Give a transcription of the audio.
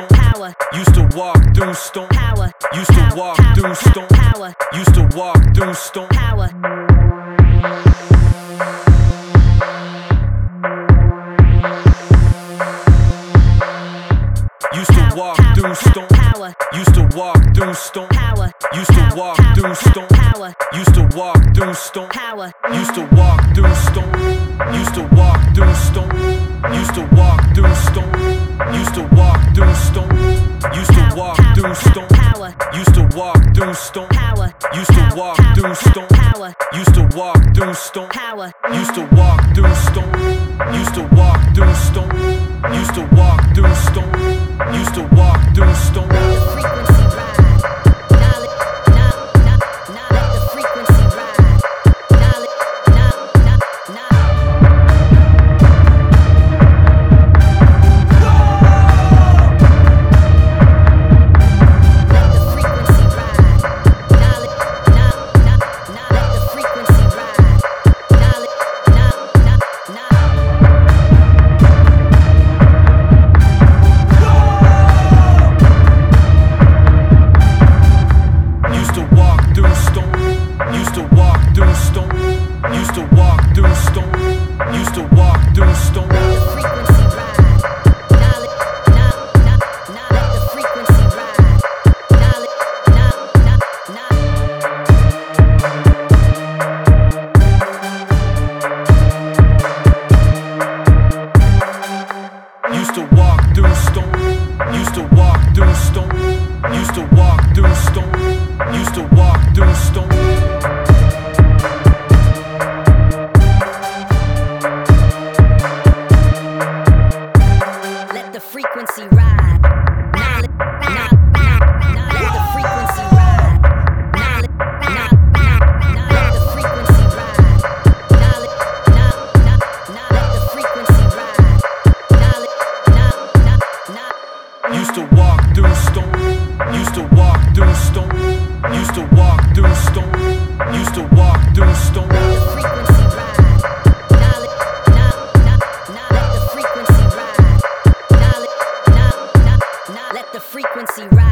stone. Power. Used to walk through stone. Power. Used to walk through stone. Power. Used to walk through stone. Power. Used to walk through stone. Power. Used to walk through stone. Power. Used to walk through stone. Power. Used to walk through stone. Power. Used to walk through stone. Used to walk through stone. Used to walk through stone. Used to walk through stone. Used to walk through stone. Power. Used to walk through stone. Power. Used to walk through stone. Power. Used to walk through stone. Power. Used to walk through stone. Used to walk through stone. Used to walk through stone. Used to walk through stone. Frequency ride. Knowledge. Let the frequency ride. Knowledge. Let the frequency ride. Knowledge. Let the frequency ride. Knowledge. Used to walk through stone. Used to walk through stone. Used to walk through stone. Used to walk through stone. Frequency ride. Knowledge. Let the frequency ride. Knowledge. Used to walk through stone. Used to walk through stone. Used to walk through stone. Used to walk through stone. Let the frequency ride. Knowledge. Let the frequency ride. Knowledge. Let the frequency ride. Knowledge. Let the frequency ride. Knowledge. Used to walk through stone. Used to walk through stone. Used to walk through stone. Used to walk through stone. Frequency ride. Knowledge. Let the frequency ride. Knowledge. Let the frequency ride.